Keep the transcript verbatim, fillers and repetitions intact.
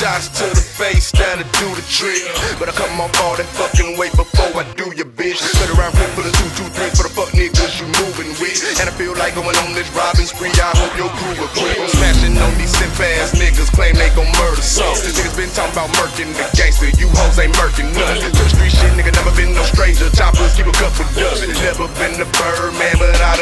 shots to the face, that'll do the trick. But I come off all that fucking weight before I do your bitch. Sit around quick for the two, two, three for the fuck niggas you moving with. And I feel like going on this robbing spree, I hope your crew will quit. I'm smashing on these simp ass niggas, claim they gon' murder some. Niggas been talking about murking the gangster, you hoes ain't murking none. To the street shit, nigga, never been no stranger. Choppers keep a couple dubs. Never been the bird man, but I